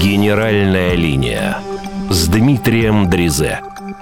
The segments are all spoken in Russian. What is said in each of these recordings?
Генеральная линия с Дмитрием Дризе.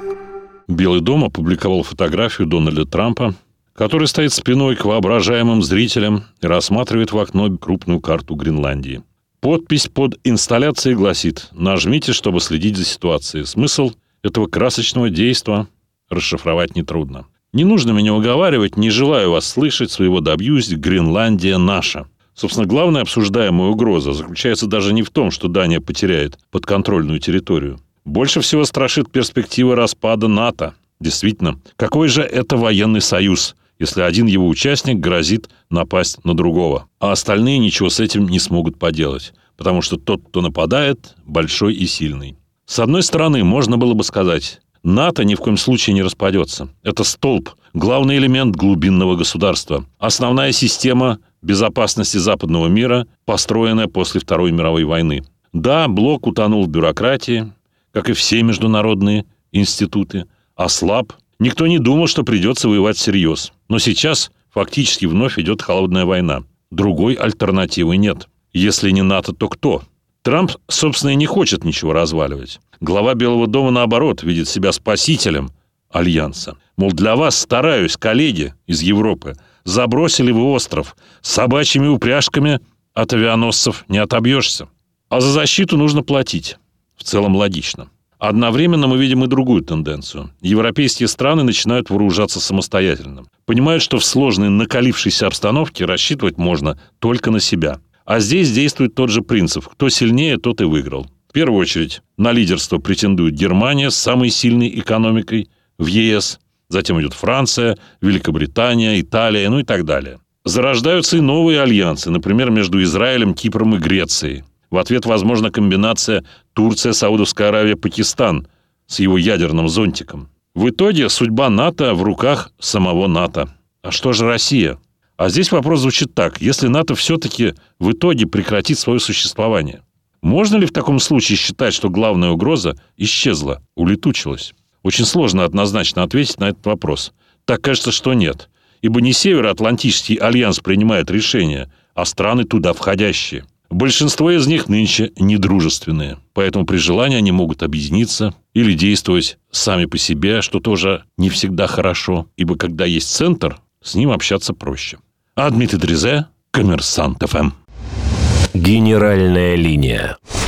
Белый дом опубликовал фотографию Дональда Трампа, который стоит спиной к воображаемым зрителям и рассматривает в окно крупную карту Гренландии. Подпись под инсталляцией гласит: «Нажмите, чтобы следить за ситуацией». Смысл этого красочного действа расшифровать нетрудно. Не нужно меня уговаривать, не желаю вас слышать, своего добьюсь, Гренландия наша. Собственно, главная обсуждаемая угроза заключается даже не в том, что Дания потеряет подконтрольную территорию. Больше всего страшит перспектива распада НАТО. Действительно, какой же это военный союз, если один его участник грозит напасть на другого, а остальные ничего с этим не смогут поделать, потому что тот, кто нападает, большой и сильный. С одной стороны, можно было бы сказать: НАТО ни в коем случае не распадется. Это столб, главный элемент глубинного государства, основная система безопасности западного мира, построенная после Второй мировой войны. Да, блок утонул в бюрократии, как и все международные институты, ослаб. Никто не думал, что придется воевать всерьез. Но сейчас фактически вновь идет холодная война. Другой альтернативы нет. Если не НАТО, то кто? Трамп, собственно, и не хочет ничего разваливать. Глава Белого дома, наоборот, видит себя спасителем альянса. Мол, для вас стараюсь, коллеги из Европы. Забросили вы остров. С собачьими упряжками от авианосцев не отобьешься. А за защиту нужно платить. В целом логично. Одновременно мы видим и другую тенденцию. Европейские страны начинают вооружаться самостоятельно. Понимают, что в сложной накалившейся обстановке рассчитывать можно только на себя. А здесь действует тот же принцип: кто сильнее, тот и выиграл. В первую очередь на лидерство претендует Германия с самой сильной экономикой в ЕС. Затем идет Франция, Великобритания, Италия, и так далее. Зарождаются и новые альянсы, например, между Израилем, Кипром и Грецией. В ответ возможна комбинация Турция, Саудовская Аравия, Пакистан с его ядерным зонтиком. В итоге судьба НАТО в руках самого НАТО. А что же Россия? А здесь вопрос звучит так: если НАТО все-таки в итоге прекратит свое существование, можно ли в таком случае считать, что главная угроза исчезла, улетучилась? Очень сложно однозначно ответить на этот вопрос. Так кажется, что нет. Ибо не Североатлантический альянс принимает решения, а страны туда входящие. Большинство из них нынче недружественные. Поэтому при желании они могут объединиться или действовать сами по себе, что тоже не всегда хорошо. Ибо когда есть центр, с ним общаться проще. А Дмитрий Дризе, Коммерсант ФМ. Генеральная линия.